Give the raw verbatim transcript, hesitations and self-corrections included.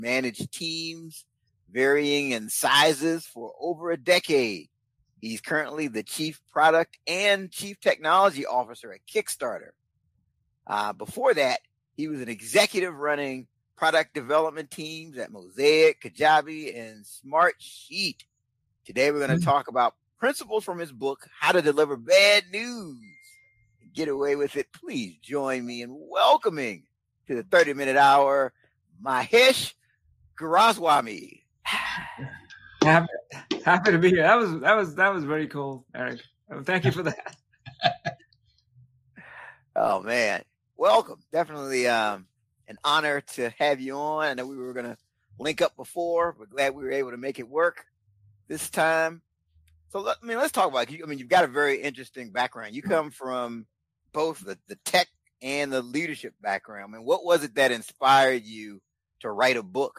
managed teams varying in sizes for over a decade. He's currently the chief product and chief technology officer at Kickstarter. Uh, before that, he was an executive running product development teams at Mosaic, Kajabi, and Smartsheet. Today, we're going to talk about principles from his book, How to Deliver Bad News and Get Away with It. Please join me in welcoming to the thirty minute hour, Mahesh Guruswamy. Happy, happy to be here. That was that was that was very cool, Eric. Thank you for that. Oh man, welcome. Definitely um, an honor to have you on. I know we were gonna link up before, but glad we were able to make it work this time. So let, I mean, let's talk about you. I mean, you've got a very interesting background. You come from both the, the tech and the leadership background. I mean, what was it that inspired you to write a book